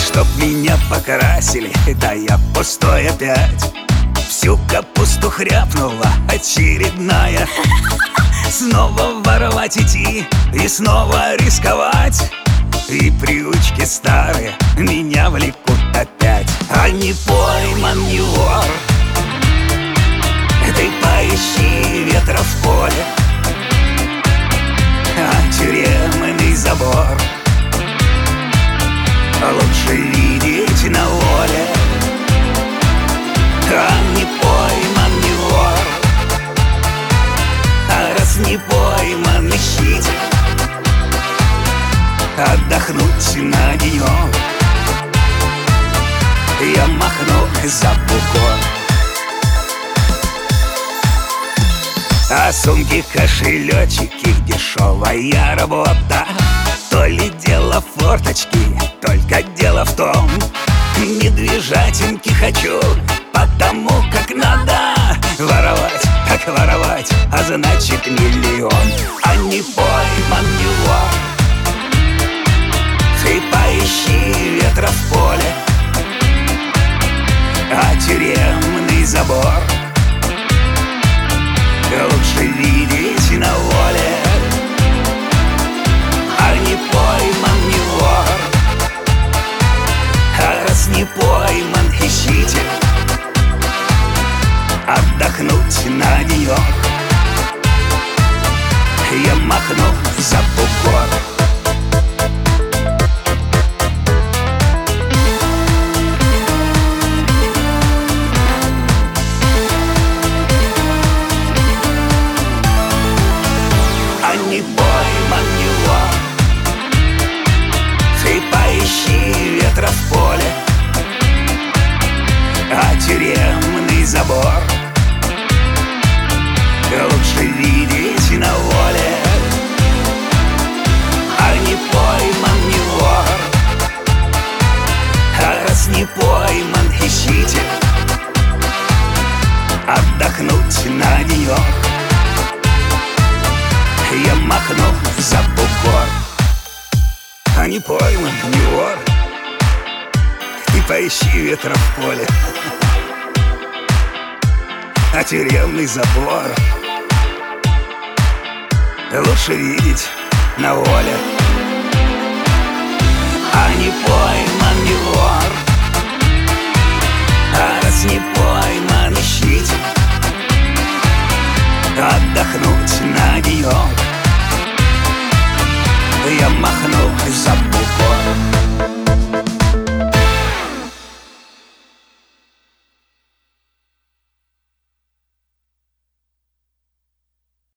Чтоб меня покрасили, да я пустой опять. Всю капусту хряпнула очередная. Снова воровать идти и снова рисковать. И привычки старые меня влекут опять. А не пойман, не вор, ты поищи ветра в поле. А тюремный забор лучше видеть на воле. А не пойман, не вор, а раз не пойман, ищите отдохнуть на денек. Я махну за бугор. А сумки, кошелечки, дешевая работа. То ли дело форточки, только дело в том, медвежатинки хочу, потому как надо воровать, как воровать, а значит миллион. А не пойман, не вор, ты поищи ветра в поле. А тюремный забор лучше видеть на воле. А не пойман, не вор, а раз не пойман, ищите отдохнуть на денек. Я махну за бугор. Не пойман, не вор, ты поищи ветра в поле. А тюремный забор лучше видеть на воле. А не пойман, не вор, а раз не пойман, ищите отдохнуть на денек. Я махну за бугор. А не пойман, не вор, ты поищи ветра в поле. А тюремный забор лучше видеть на воле. А не пойман, не вор, а раз не пойман, ищите отдохнуть на денек. Я махну за